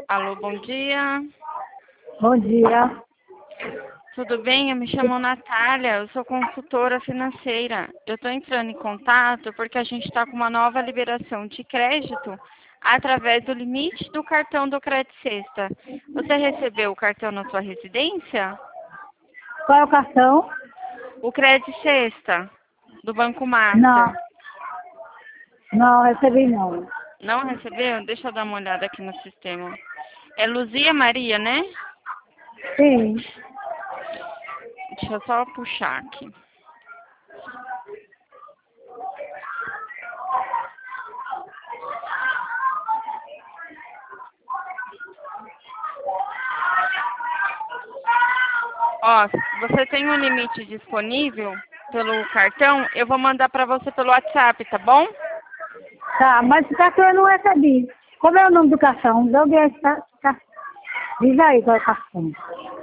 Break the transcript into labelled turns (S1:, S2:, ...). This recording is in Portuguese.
S1: Alô, bom dia.
S2: Bom dia.
S1: Tudo bem? Eu me chamo Natália, eu sou consultora financeira. Eu estou entrando em contato porque a gente está com uma nova liberação de crédito através do limite do cartão do Crédito Sexta. Você recebeu o cartão na sua residência?
S2: Qual é o cartão?
S1: O Crédito Sexta, do Banco
S2: Não,
S1: Master.
S2: não recebi não.
S1: Não recebeu? Deixa eu dar uma olhada aqui no sistema. É Luzia Maria, né?
S2: Sim.
S1: Deixa eu só puxar aqui. Ó, você tem um limite disponível pelo cartão, eu vou mandar para você pelo WhatsApp, tá bom?
S2: Tá, mas o cartão eu não recebi. Como é o nome do cartão? De onde é esse cartão? Diz aí qual é o cartão.